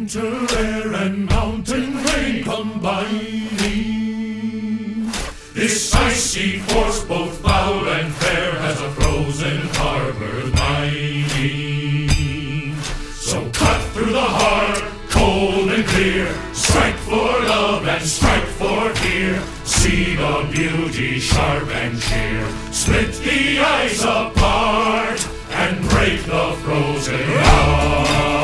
winter air and mountain rain combining. This icy force, both foul and fair, has a frozen harbor lining. So cut through the heart, cold and clear, strike for love and strike for fear. See the beauty sharp and sheer, split the ice apart and break the frozen heart.